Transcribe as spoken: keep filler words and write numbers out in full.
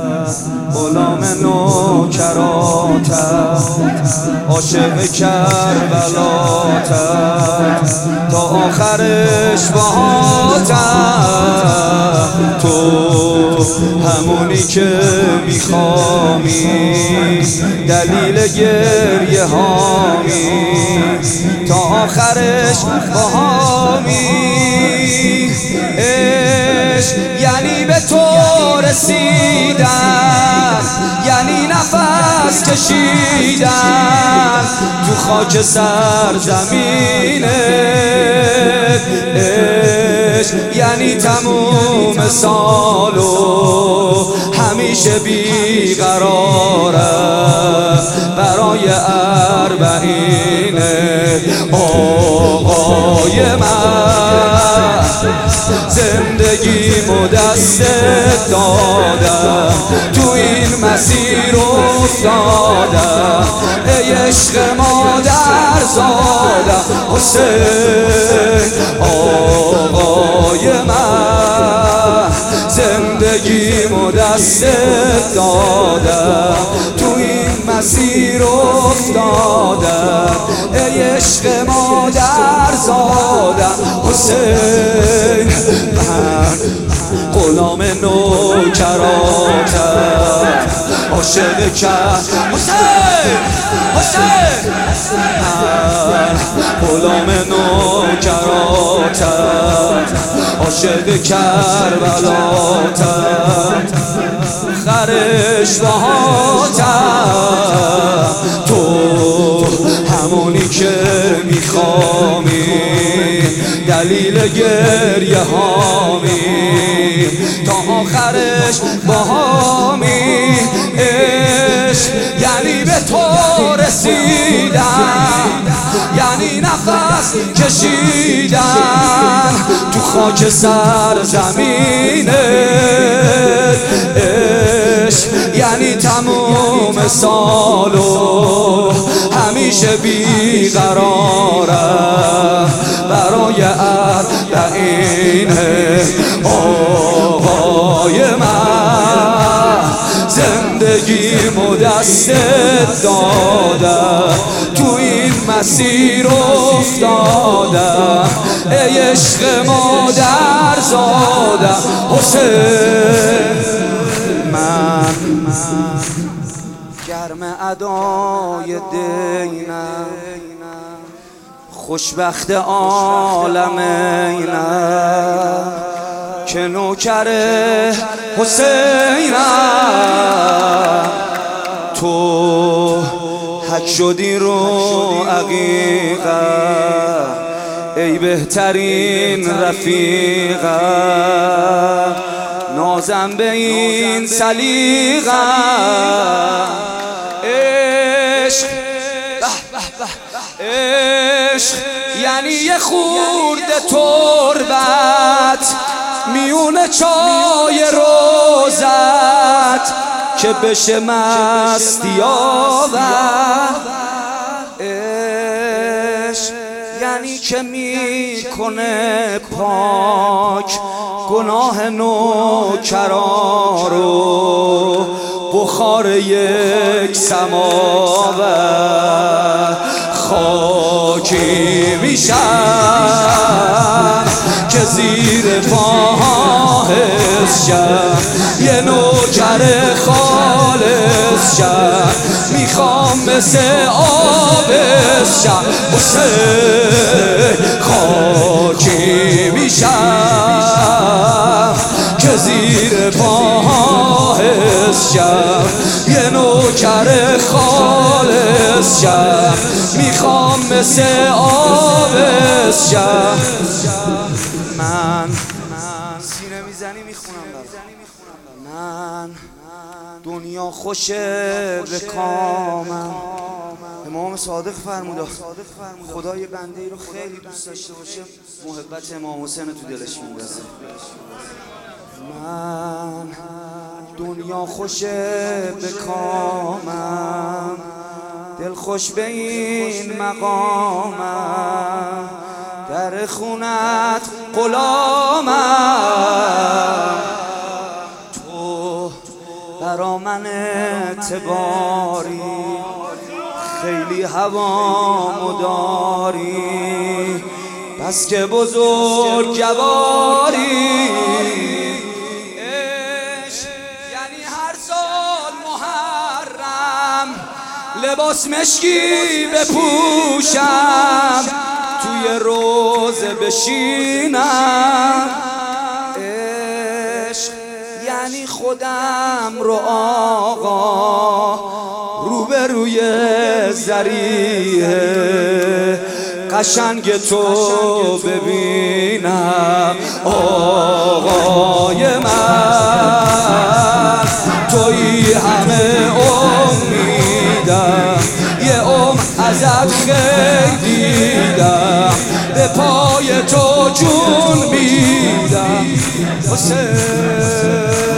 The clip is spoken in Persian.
غلام نوکراتم، عاشق کربلاتم، تا آخرش باهاتم. تو همونی که میخوامی، دلیل گریه هامی، تا آخرش باهامی. عشق یعنی به تو رسیدن، یعنی نفس کشیدن تو خاک سرزمینه. عشق یعنی تموم سالو همیشه بیقراره برای اربعینه. آقای من زندگیمو دستت دادم، تو این مسیر افتادم. ای عشق مادر زادم حسین. آقای من زندگیمو دستت دادم، تو این مسیر افتادم. ای عشق مادر زادم حسین. من غلام نوکراتم، عاشق کرد حسین حسین. من غلام نوکراتم، عاشق کربلاتم، خرش باهاتم. تو همونی که میخوامی، دلیل گریه هامی، تا آخرش باهامی. عشق یعنی به تو رسیدن، یعنی نفس کشیدن تو خاک سرزمینه. عشق یعنی تموم سالو همیشه بیقراره برای اربعینه. آقای من زندگیمو دستت دادم، تو این مسیر افتادم. ای عشق مادر زادم حسین. من گرم ادای دینم، خوشبخت عالم اینم که نوکر حسینم. تو حک شدی رو عقیقم، ای بهترین رفیقم. نازم به این سلیقم. عشق عشق یعنی یه خورده تربت میون چای روزت که بشه مستی آور. عشق یعنی که میکنه پاک گناه نوکرا رو، بخار یک سماور. خاکی میشم که زیر پاها حس شم، یه نوکر خالص شم. میخوام مثل آبش شم حسین. خاکی میشم که زیر پاها حس شم، یه نوکر خالص شم. میخوام مثل آبش شم. من سینه میزنی میخونم من دنیا خوشه به کامم. امام صادق فرموده خدای بنده ای رو خیلی دوست داشته باشه، محبت امام حسین تو دلش میندازه. من دنیا خوشه به کامم، دل خوش به این مقامم. در خونت غلامم، تو برا من اعتباری، خیلی هوا مداری، بس که بزرگ جواری. عشق یعنی هر سال محرم لباس مشکی بپوشم، توی روزه بشینم. عشق یعنی خودم رو آقا روبروی ذریعه قشنگ تو ببینم. آقای من تویی همه امیدم، یه عمر ازت خیلی دیدم، به پای تو جون میدم. حسین